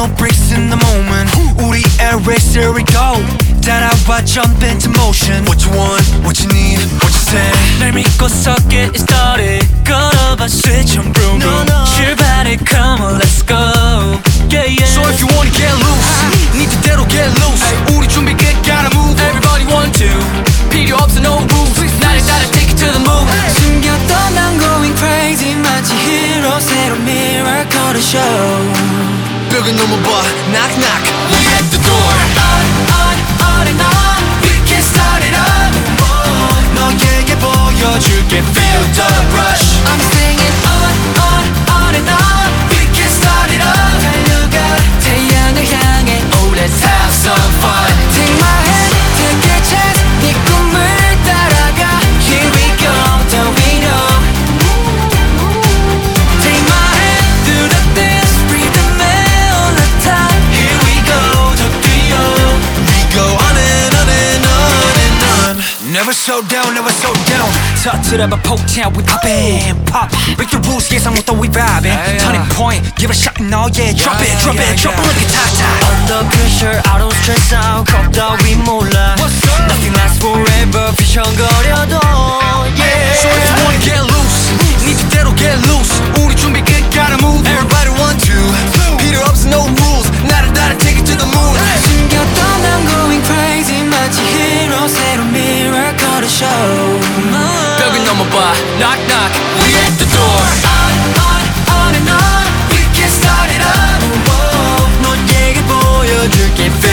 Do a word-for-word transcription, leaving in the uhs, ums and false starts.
no breaks in the moment. 우리 race, here we go. 따라와 jump into motion. What you want, what you need, what you say. 날 믿고서 get it started. 걸어봐 switch on boom boom. 출발해 come on let's go. Yeah yeah. So if you wanna get loose, 네 뜻대로 get loose. 우리 준비 끝 gotta move. Everybody want to. 필요 없어 no rules. 나를 따라 take it to the moon. 숨겼던 I'm going crazy. 마치 hero 새로운 miracle show. 벽을 넘어봐 knock knock. We at the door. On on on and on. We can start it up. Oh, 너에게 보여줄게 feel the rush. I'm singing on on on and on. We can start it up. 달려가 태양을 향해. Oh let's have some fun. Take my hand, take a chance. 네 꿈을 따라가. Here we go, don't we know. Take my hand through the dance, breathe the man all the time. Here we go, Tokyo. We go on and on and on and on. Never slow down, never slow down. 터뜨려봐 폭탄, we pop it, pop. Break the rules, 예상 못한 we vibing. Turning point, give it a shot, no yeah. Drop it, drop it, drop it like a tata. Under pressure, I don't stress out. 겁더위 몰라. Nothing lasts forever, 비정거려도. Yeah. So if you wanna get loose, 네 뜻대로 get loose. 우리 준비 끝, gotta move. Everybody want to. 필요 없어 no rules. 나를 따라 take it to the moon. 숨겼던 I'm going crazy. 마치 hero 새로운 miracle show. 벽을 넘어봐 knock knock. We at the door. On on on and on. We can start it up. 너에게 보여줄게.